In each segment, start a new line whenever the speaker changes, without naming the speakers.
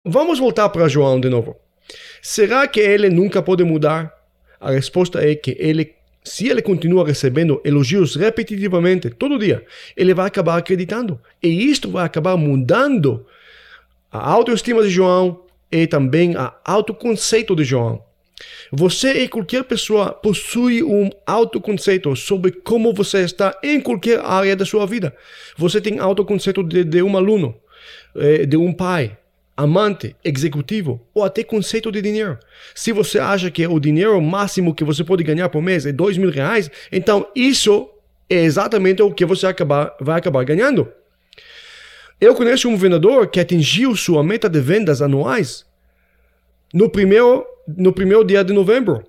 vamos voltar para João de novo. Será que ele nunca pode mudar? A resposta é que se ele continua recebendo elogios repetitivamente, todo dia, ele vai acabar acreditando. E isto vai acabar mudando a autoestima de João e também o autoconceito de João. Você e qualquer pessoa possui um autoconceito sobre como você está em qualquer área da sua vida. Você tem autoconceito de um aluno, de um pai, amante, executivo ou até conceito de dinheiro. Se você acha que o dinheiro máximo que você pode ganhar por mês é R$2.000, então isso é exatamente o que você vai acabar ganhando. Eu conheço um vendedor que atingiu sua meta de vendas anuais no primeiro dia de novembro.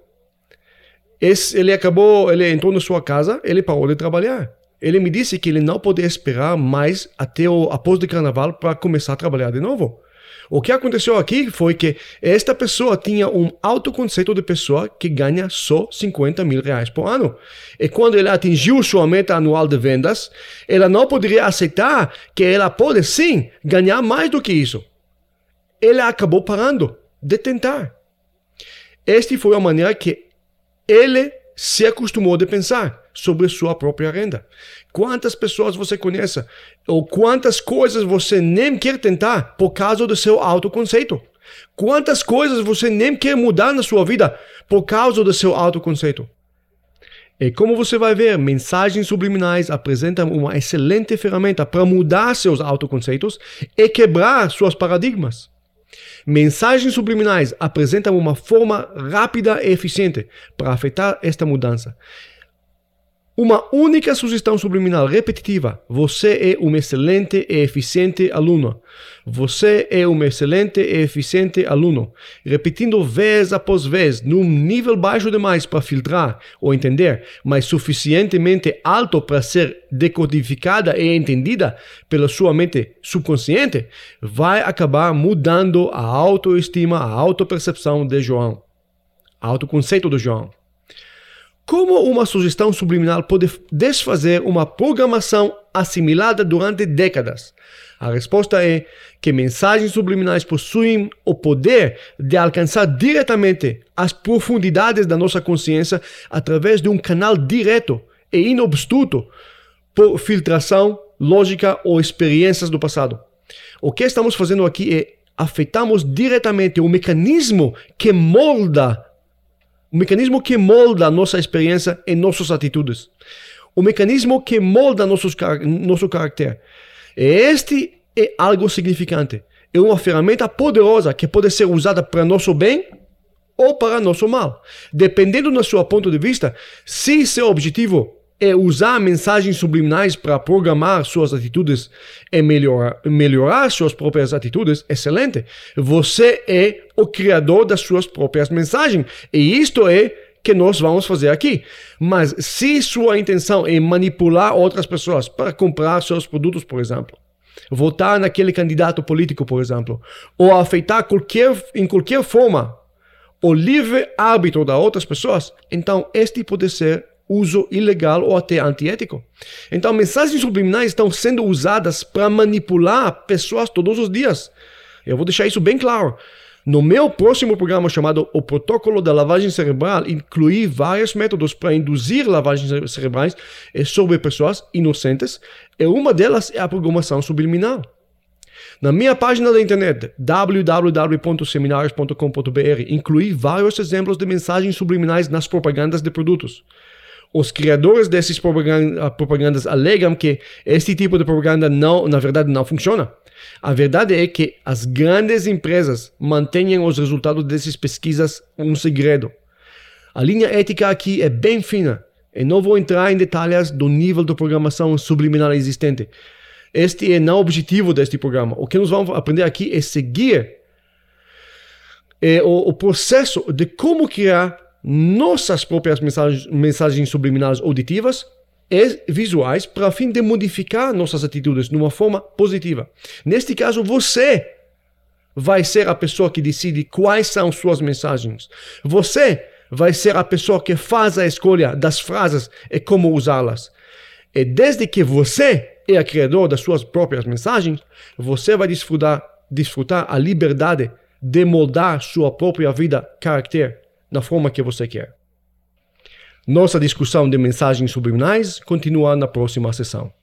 Ele entrou na sua casa, ele parou de trabalhar. Ele me disse que ele não podia esperar mais até após o carnaval para começar a trabalhar de novo. O que aconteceu aqui foi que esta pessoa tinha um autoconceito de pessoa que ganha só R$50.000 por ano. E quando ele atingiu sua meta anual de vendas, ela não poderia aceitar que ela pode sim ganhar mais do que isso. Ele acabou parando de tentar. Esta foi a maneira que ele se acostumou de pensar sobre sua própria renda. Quantas pessoas você conhece ou quantas coisas você nem quer tentar por causa do seu autoconceito? Quantas coisas você nem quer mudar na sua vida por causa do seu autoconceito? E como você vai ver, mensagens subliminais apresentam uma excelente ferramenta para mudar seus autoconceitos e quebrar seus paradigmas. Mensagens subliminais apresentam uma forma rápida e eficiente para afetar esta mudança. Uma única sugestão subliminal repetitiva. Você é um excelente e eficiente aluno. Você é um excelente e eficiente aluno. Repetindo vez após vez, num nível baixo demais para filtrar ou entender, mas suficientemente alto para ser decodificada e entendida pela sua mente subconsciente, vai acabar mudando a autoestima, a autopercepção de João. Autoconceito de João. Como uma sugestão subliminal pode desfazer uma programação assimilada durante décadas? A resposta é que mensagens subliminais possuem o poder de alcançar diretamente as profundidades da nossa consciência através de um canal direto e inobstruto por filtração, lógica ou experiências do passado. O que estamos fazendo aqui é afetamos diretamente o mecanismo que molda a nossa experiência e nossas atitudes. O mecanismo que molda nosso caráter. Este é algo significante. É uma ferramenta poderosa que pode ser usada para nosso bem ou para nosso mal. Dependendo do seu ponto de vista, se seu objetivo é usar mensagens subliminais para programar suas atitudes e melhorar suas próprias atitudes, excelente. Você é o criador das suas próprias mensagens. E isto é que nós vamos fazer aqui. Mas se sua intenção é manipular outras pessoas para comprar seus produtos, por exemplo, votar naquele candidato político, por exemplo, ou afetar em qualquer forma o livre árbitro das outras pessoas, então este pode ser uso ilegal ou até antiético. Então, mensagens subliminais estão sendo usadas para manipular pessoas todos os dias. Eu vou deixar isso bem claro. No meu próximo programa chamado O Protocolo da Lavagem Cerebral, incluí vários métodos para induzir lavagens cerebrais sobre pessoas inocentes, e uma delas é a programação subliminal. Na minha página da internet, www.seminarios.com.br, incluí vários exemplos de mensagens subliminais nas propagandas de produtos. Os criadores dessas propagandas alegam que este tipo de propaganda na verdade não funciona. A verdade é que as grandes empresas mantêm os resultados dessas pesquisas um segredo. A linha ética aqui é bem fina e não vou entrar em detalhes do nível de programação subliminal existente. Este é não o objetivo deste programa. O que nós vamos aprender aqui é seguir o processo de como criar nossas próprias mensagens subliminais auditivas e visuais para fim de modificar nossas atitudes de uma forma positiva. Neste caso, você vai ser a pessoa que decide quais são suas mensagens. Você vai ser a pessoa que faz a escolha das frases e como usá-las. E desde que você é a criador das suas próprias mensagens, você vai desfrutar desfrutar a liberdade de moldar sua própria vida, caráter, na forma que você quer. Nossa discussão de mensagens subliminais continua na próxima sessão.